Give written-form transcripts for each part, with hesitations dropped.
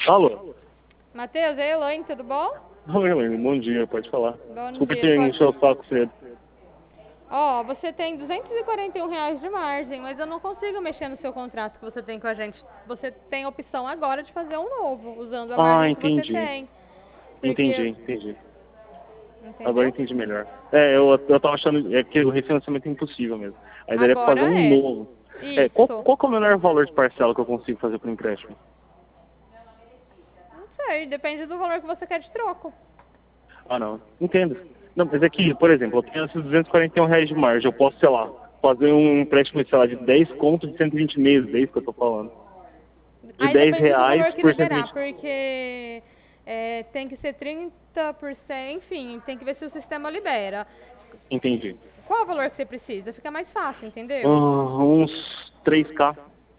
Alô? Matheus, é Elaine, tudo bom? Oi, Helene, bom dia, pode falar. Bom Desculpa dia, ter pode... encher o saco cedo. Ó, você tem R$ 241 de margem, mas eu não consigo mexer no seu contrato que você tem com a gente. Você tem a opção agora de fazer um novo, usando a Ah, margem que você entendi. tem. Porque, Entendi. Agora entendeu? entendi melhor. Eu tava achando que o refinanciamento é impossível mesmo. Aí daria pra Agora fazer um é. novo. Isso. Qual que é o menor valor de parcela que eu consigo fazer pro empréstimo? Não sei, depende do valor que você quer de troco. Ah, não. Entendo. Não, mas é que, por exemplo, eu tenho esses R$ 241 de margem. Eu posso, sei lá, fazer um empréstimo, sei lá, de 10 conto de 120 meses. É isso que eu tô falando. De Aí dez depende do reais valor que por cento e liberar, vinte. porque tem que ser 30%, enfim, tem que ver se o sistema libera. Entendi. Qual o valor que você precisa? Fica mais fácil, Ah, entendeu? uns 3K.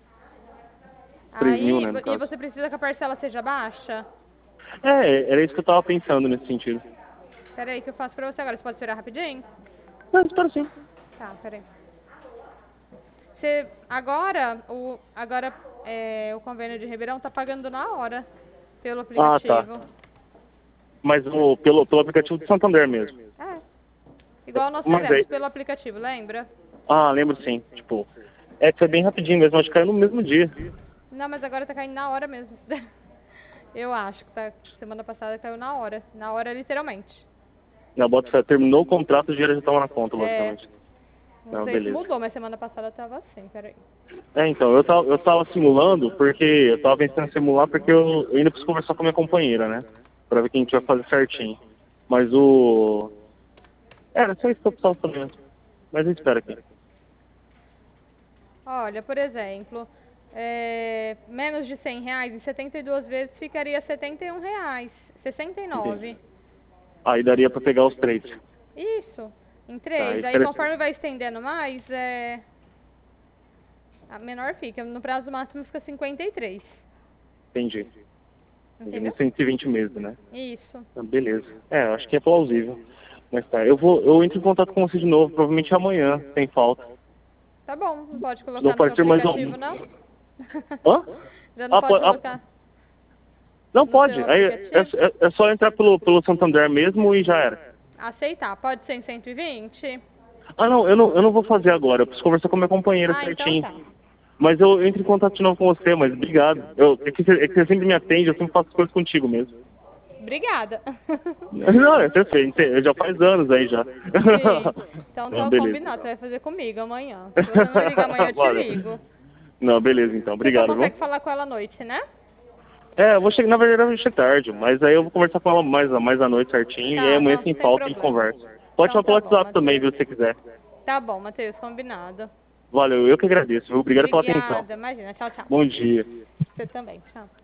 3.000, Aí, né, no e caso. você precisa que a parcela seja baixa? Era isso que eu tava pensando nesse sentido. Pera aí que eu faço pra você agora, você pode esperar rapidinho? Não, espero sim. Tá, pera aí. Você, o convênio de Ribeirão tá pagando na hora, pelo Ah, tá. aplicativo. Mas pelo aplicativo do Santander mesmo. É, igual nós Mas fizemos aí. pelo aplicativo, lembra? Ah, lembro sim. Tipo, foi bem rapidinho mesmo, acho que caiu no mesmo dia. Não, mas agora tá caindo na hora mesmo. Eu acho que tá, semana passada caiu na hora literalmente. Na Bota terminou o contrato, o dinheiro já estava na conta, É, basicamente. não Não, sei se beleza. mudou, mas semana passada tava assim, peraí. Então, eu tava simulando, porque eu tava pensando em simular porque eu ainda preciso conversar com a minha companheira, né? Pra ver quem a gente vai fazer certinho. Mas era só isso que eu precisava saber mesmo. Mas eu espero aqui. Olha, por exemplo, menos de R$ 100 em 72 vezes ficaria R$ 71, Entendi. 69. Aí daria pra pegar os três. Isso, em Tá, 3. Aí interessante. conforme vai estendendo mais, a menor fica. No prazo máximo fica 53. Entendi. Entendeu? Nos 120 meses, né? Isso. Ah, beleza. Acho que é plausível. Mas tá, eu entro em contato com você de novo, provavelmente amanhã, sem falta. Tá bom, não pode Senão colocar no seu pode ser mais aplicativo, um. não? Hã? Já não pode Ah, colocar não no pode. seu Aí aplicativo? é só entrar pelo Santander mesmo e já era. Aceitar. Pode ser em 120? Ah, não, eu não vou fazer agora. Eu preciso conversar com a minha companheira Ah, então certinho. tá. Mas eu entro em contato de novo com você, mas obrigado. É que você sempre me atende, eu sempre faço coisas contigo mesmo. Obrigada. Não, é perfeito. Já faz anos aí já. Sim. Então Não, tá beleza, combinado, então. você vai fazer comigo amanhã. Se você não me ligar amanhã, eu te Valeu. ligo. Não, beleza, então. Você só Obrigado, viu? consegue falar com ela à noite, né? Eu vou chegar, na verdade, eu vou chegar tarde, mas aí eu vou conversar com ela mais à noite certinho, e aí Tá, amanhã não, sem sem falta a gente problema. conversa. Pode Então chamar pelo tá bom, WhatsApp também, Matheus. viu, se você quiser. Tá bom, Matheus, combinado. Valeu, eu que agradeço, viu? Obrigado pela atenção. Obrigada, imagina. Tchau, tchau. Bom dia. Você também, tchau.